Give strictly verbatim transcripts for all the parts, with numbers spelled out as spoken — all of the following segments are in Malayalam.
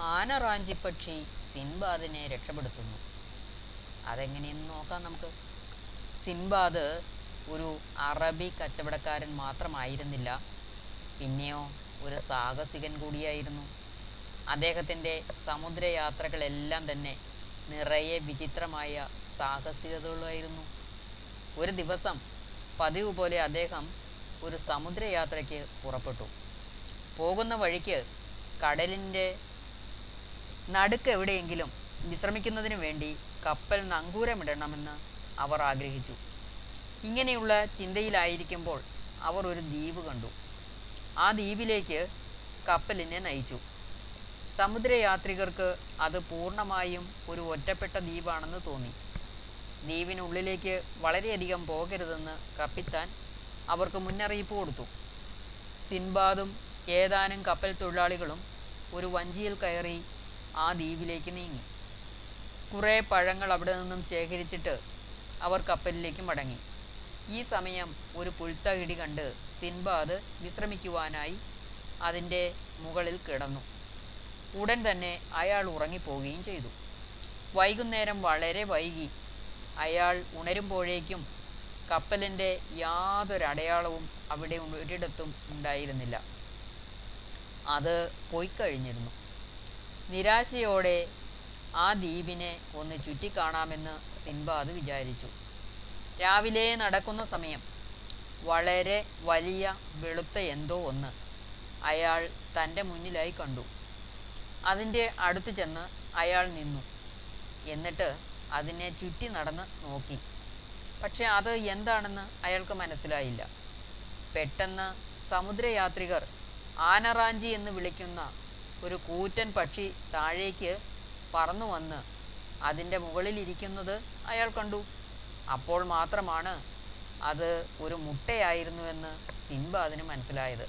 ആനറാഞ്ചിപ്പക്ഷി സിൻബാദിനെ രക്ഷപ്പെടുത്തുന്നു. അതെങ്ങനെയെന്ന് നോക്കാം നമുക്ക്. സിൻബാദ് ഒരു അറബി കച്ചവടക്കാരൻ മാത്രമായിരുന്നില്ല, പിന്നെയോ ഒരു സാഹസികൻ കൂടിയായിരുന്നു. അദ്ദേഹത്തിൻ്റെ സമുദ്രയാത്രകളെല്ലാം തന്നെ നിറയെ വിചിത്രമായ സാഹസികതകളായിരുന്നു. ഒരു ദിവസം പതിവ് പോലെ അദ്ദേഹം ഒരു സമുദ്രയാത്രയ്ക്ക് പുറപ്പെട്ടു. പോകുന്ന വഴിക്ക് കടലിൻ്റെ നടുക്ക് എവിടെയെങ്കിലും വിശ്രമിക്കുന്നതിന് വേണ്ടി കപ്പൽ നങ്കൂരമിടണമെന്ന് അവർ ആഗ്രഹിച്ചു. ഇങ്ങനെയുള്ള ചിന്തയിലായിരിക്കുമ്പോൾ അവർ ഒരു ദ്വീപ് കണ്ടു. ആ ദ്വീപിലേക്ക് കപ്പലിനെ നയിച്ചു. സമുദ്രയാത്രികർക്ക് അത് പൂർണ്ണമായും ഒരു ഒറ്റപ്പെട്ട ദ്വീപാണെന്ന് തോന്നി. ദ്വീപിനുള്ളിലേക്ക് വളരെയധികം പോകരുതെന്ന് കപ്പിത്താൻ അവർക്ക് മുന്നറിയിപ്പ് കൊടുത്തു. സിൻബാദും ഏതാനും കപ്പൽ തൊഴിലാളികളും ഒരു വഞ്ചിയിൽ കയറി ആ ദ്വീപിലേക്ക് നീങ്ങി. കുറേ പഴങ്ങൾ അവിടെ നിന്നും ശേഖരിച്ചിട്ട് അവർ കപ്പലിലേക്ക് മടങ്ങി. ഈ സമയം ഒരു പുൽത്തകിടി കണ്ട് സിൻബാദ് വിശ്രമിക്കുവാനായി അതിൻ്റെ മുകളിൽ കിടന്നു. ഉടൻ തന്നെ അയാൾ ഉറങ്ങിപ്പോവുകയും ചെയ്തു. വൈകുന്നേരം വളരെ വൈകി. അയാൾ ഉണരുമ്പോഴേക്കും കപ്പലിൻ്റെ യാതൊരടയാളവും അവിടെ ഒരിടത്തും ഉണ്ടായിരുന്നില്ല. അത് പോയിക്കഴിഞ്ഞിരുന്നു. നിരാശയോടെ ആ ദ്വീപിനെ ഒന്ന് ചുറ്റിക്കാണാമെന്ന് സിൻബാദ് വിചാരിച്ചു. രാവിലെ നടക്കുന്ന സമയം വളരെ വലിയ വെളുത്ത എന്തോ ഒന്ന് അയാൾ തൻ്റെ മുന്നിലായി കണ്ടു. അതിൻ്റെ അടുത്ത് ചെന്ന് അയാൾ നിന്നു. എന്നിട്ട് അതിനെ ചുറ്റി നടന്ന് നോക്കി. പക്ഷെ അത് എന്താണെന്ന് അയാൾക്ക് മനസ്സിലായില്ല. പെട്ടെന്ന് സമുദ്രയാത്രികർ ആനറാഞ്ചി എന്ന് വിളിക്കുന്ന ഒരു കൂറ്റൻ പക്ഷി താഴേക്ക് പറന്നു വന്ന് അതിൻ്റെ മുകളിലിരിക്കുന്നത് അയാൾ കണ്ടു. അപ്പോൾ മാത്രമാണ് അത് ഒരു മുട്ടയായിരുന്നുവെന്ന് സിൻബാദിന് മനസ്സിലായത്.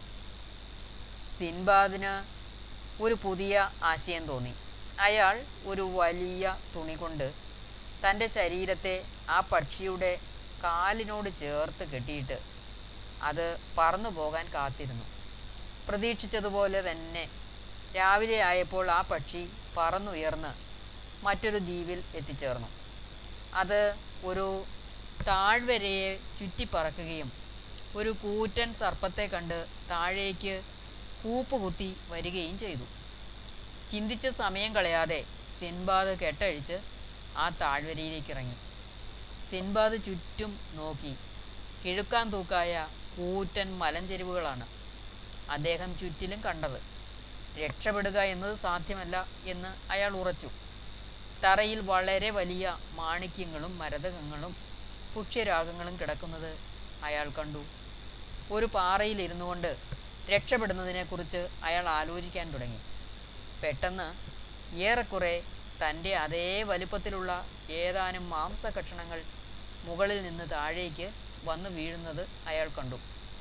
സിൻബാദിന് ഒരു പുതിയ ആശയം തോന്നി. അയാൾ ഒരു വലിയ തുണി കൊണ്ട് തൻ്റെ ശരീരത്തെ ആ പക്ഷിയുടെ കാലിനോട് ചേർത്ത് കെട്ടിയിട്ട് അത് പറന്നു പോകാൻ കാത്തിരുന്നു. പ്രതീക്ഷിച്ചതുപോലെ തന്നെ രാവിലെ ആയപ്പോൾ ആ പക്ഷി പറന്നുയർന്ന് മറ്റൊരു ദ്വീപിൽ എത്തിച്ചേർന്നു. അത് ഒരു താഴ്വരയെ ചുറ്റിപ്പറക്കുകയും ഒരു കൂറ്റൻ സർപ്പത്തെ കണ്ട് താഴേക്ക് കൂപ്പുകുത്തി വരികയും ചെയ്തു. ചിന്തിച്ച് സമയം കളയാതെ സിൻബാദ് കെട്ടഴിച്ച് ആ താഴ്വരയിലേക്ക് ഇറങ്ങി. സിൻബാദ് ചുറ്റും നോക്കി. കിഴുക്കാൻ തൂക്കായ കൂറ്റൻ മലഞ്ചെരിവുകളാണ് അദ്ദേഹം ചുറ്റിലും കണ്ടത്. രക്ഷപ്പെടുക എന്നത് സാധ്യമല്ല എന്ന് അയാൾ ഉറച്ചു. തറയിൽ വളരെ വലിയ മാണിക്യങ്ങളും മരതകങ്ങളും പുഷ്യരാഗങ്ങളും കിടക്കുന്നത് അയാൾ കണ്ടു. ഒരു പാറയിൽ ഇരുന്നു കൊണ്ട് രക്ഷപ്പെടുന്നതിനെക്കുറിച്ച് അയാൾ ആലോചിക്കാൻ തുടങ്ങി. പെട്ടെന്ന് ഏറെക്കുറെ തൻ്റെ അതേ വലുപ്പത്തിലുള്ള ഏതാനും മാംസകഷണങ്ങൾ മുകളിൽ നിന്ന് താഴേക്ക് വന്നു വീഴുന്നത് അയാൾ കണ്ടു.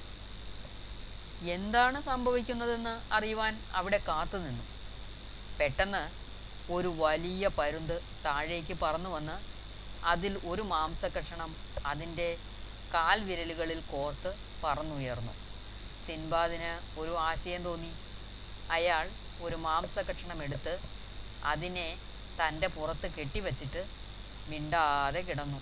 എന്താണ് സംഭവിക്കുന്നതെന്ന് അറിയുവാൻ അവിടെ കാത്തു നിന്നു. പെട്ടെന്ന് ഒരു വലിയ പരുന്ത് താഴേക്ക് പറന്നു വന്ന് അതിൽ ഒരു മാംസകഷണം അതിൻ്റെ കാൽവിരലുകളിൽ കോർത്ത് പറന്നുയർന്നു. സിൻബാദിന് ഒരു ആശയം തോന്നി. അയാൾ ഒരു മാംസകഷണം എടുത്ത് അതിനെ തൻ്റെ പുറത്ത് കെട്ടിവച്ചിട്ട് മിണ്ടാതെ കിടന്നു.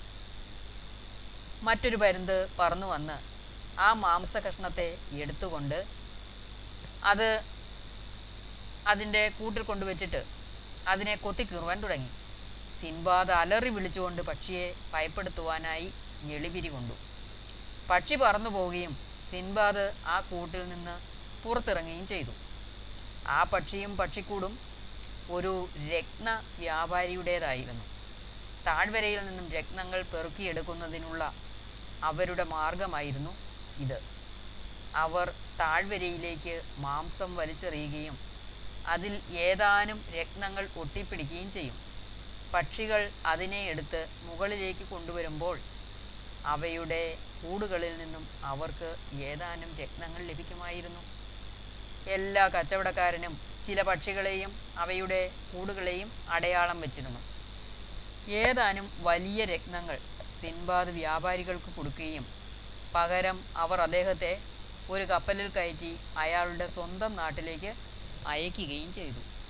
മറ്റൊരു പരുന്ത് പറന്നു വന്ന് ആ മാംസകഷ്ണത്തെ എടുത്തുകൊണ്ട് അത് അതിൻ്റെ കൂട്ടിൽ കൊണ്ടുവച്ചിട്ട് അതിനെ കൊത്തിക്കീറുവാൻ തുടങ്ങി. സിൻബാദ് അലറി വിളിച്ചുകൊണ്ട് പക്ഷിയെ ഭയപ്പെടുത്തുവാനായി ഞെളിപിരി കൊണ്ടു. പക്ഷി പറന്നു പോവുകയും സിൻബാദ് ആ കൂട്ടിൽ നിന്ന് പുറത്തിറങ്ങുകയും ചെയ്തു. ആ പക്ഷിയും പക്ഷിക്കൂടും ഒരു രത്ന വ്യാപാരിയുടേതായിരുന്നു. താഴ്വരയിൽ നിന്നും രത്നങ്ങൾ പെറുക്കിയെടുക്കുന്നതിനുള്ള അവരുടെ മാർഗമായിരുന്നു ഇത്. അവർ താഴ്വരയിലേക്ക് മാംസം വലിച്ചെറിയുകയും അതിൽ ഏതാനും രത്നങ്ങൾ ഒട്ടിപ്പിടിക്കുകയും ചെയ്യും. പക്ഷികൾ അതിനെ എടുത്ത് മുകളിലേക്ക് കൊണ്ടുവരുമ്പോൾ അവയുടെ കൂടുകളിൽ നിന്നും അവർക്ക് ഏതാനും രത്നങ്ങൾ ലഭിക്കുമായിരുന്നു. എല്ലാ കച്ചവടക്കാരനും ചില പക്ഷികളെയും അവയുടെ കൂടുകളെയും അടയാളം വച്ചിരുന്നു. ഏതാനും വലിയ രത്നങ്ങൾ സിൻബാദ് വ്യാപാരികൾക്ക് കൊടുക്കുകയും പകരം അവർ അദ്ദേഹത്തെ ഒരു കപ്പലിൽ കയറ്റി അയാളുടെ സ്വന്തം നാട്ടിലേക്ക് അയക്കുകയും ചെയ്തു.